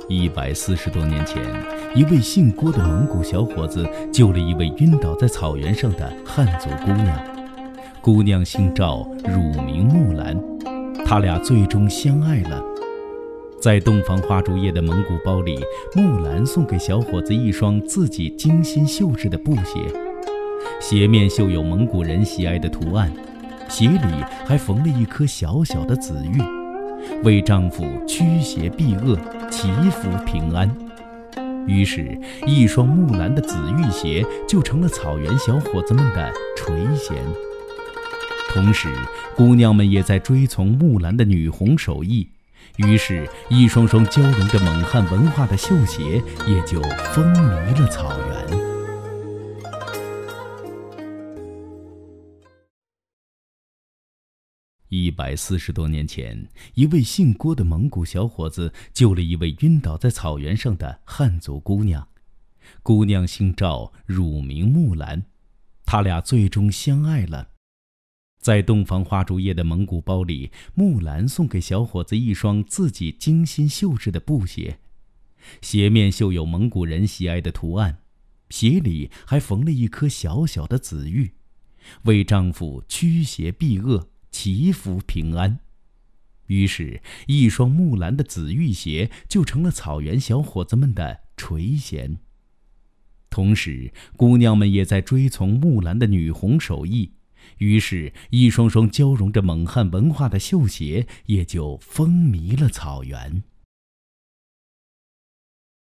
140多年前，一位姓郭的蒙古小伙子救了一位晕倒在草原上的汉族姑娘。姑娘姓赵，乳名木兰，他俩最终相爱了。在洞房花烛夜的蒙古包里，木兰送给小伙子一双自己精心绣制的布鞋，鞋面绣有蒙古人喜爱的图案，鞋里还缝了一颗小小的紫玉，为丈夫驱邪避恶，祈福平安。于是，一双木兰的紫玉鞋就成了草原小伙子们的垂涎。同时，姑娘们也在追从木兰的女红手艺，于是，一双双交融着蒙汉文化的绣鞋也就风靡了草原。140多年前，一位姓郭的蒙古小伙子救了一位晕倒在草原上的汉族姑娘。姑娘姓赵，乳名木兰，他俩最终相爱了。在洞房花烛夜的蒙古包里，木兰送给小伙子一双自己精心绣制的布鞋，鞋面绣有蒙古人喜爱的图案，鞋里还缝了一颗小小的紫玉，为丈夫驱邪避恶，祈福平安。于是，一双木兰的紫玉鞋就成了草原小伙子们的垂涎。同时，姑娘们也在追从木兰的女红手艺，于是，一双双交融着蒙汉文化的绣鞋也就风靡了草原。